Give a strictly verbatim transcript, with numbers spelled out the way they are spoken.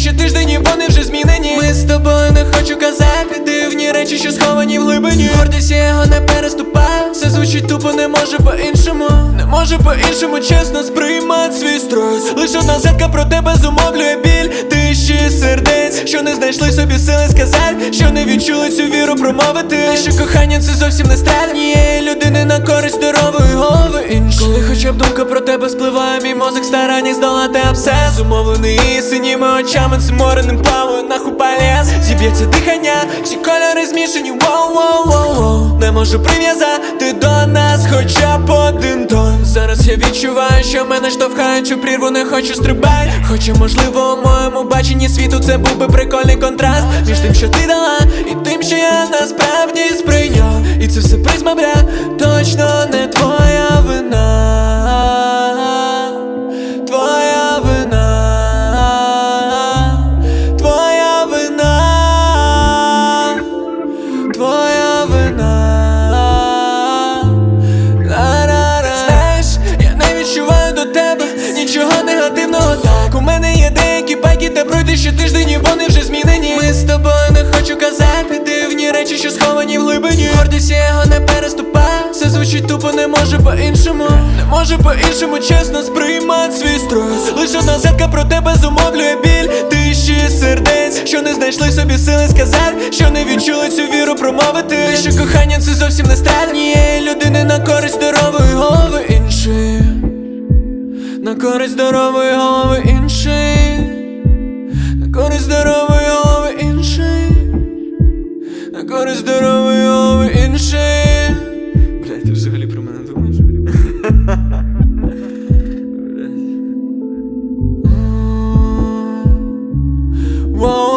ще тиждень і вони вже змінені. Ми з тобою не хочу казати дивні речі, що сховані в глибині. Гордість я його не переступаю. Все звучить тупо, не може по-іншому. Не може по-іншому чесно сприймати свій стрес. Лише одна згадка про тебе зумовлює біль тисячі сердець, що не знайшли собі сили сказати, що не відчули цю віру промовити. Що кохання це зовсім не страх однієї людини на користь здорової голови іншої. Коли хоча б думка про тебе спливає, мій мозок стараннях здолати абсцес. Зумовлений синіми очами, цим мореним плаваю на хупалес. Зіб'ється дихання, всі кольори змішані, воу-воу-воу-воу. Не можу прив'язати до нас хоча б один тон. Зараз я відчуваю, що мене штовхають у прірву, не хочу стрибати. Хоча можливо у моєму баченні світу це був би прикольний контраст між тим, що ти дала, і тим, що я насправді сприйняв. І це все призма, бля, точно не твоя вина. Твоя вина. Твоя вина. Твоя вина. Ла-ла-ла. Знаєш, я не відчуваю до тебе нічого негативного. Так, у мене є деякі байки, та пройде ще тиждень і вони вже змінені. Ми з тобою не хочу казати дивні речі, що сховані в глибині. Гордість я його не переступаю. Все звучить тупо, не може по-іншому. Не може по-іншому чесно сприймати свій стрес. Лише одна згадка про тебе зумовлює біль тисячі сердець, що не знайшли собі сили сказати, що не відчули цю віру промовити. Що кохання це зовсім не страх однієї людини на користь здорової голови іншої. На користь здорової голови іншої. На користь здорової голови іншої. На користь здорової голови іншої. Блядь, ти взагалі про мене думаєш? Блядь.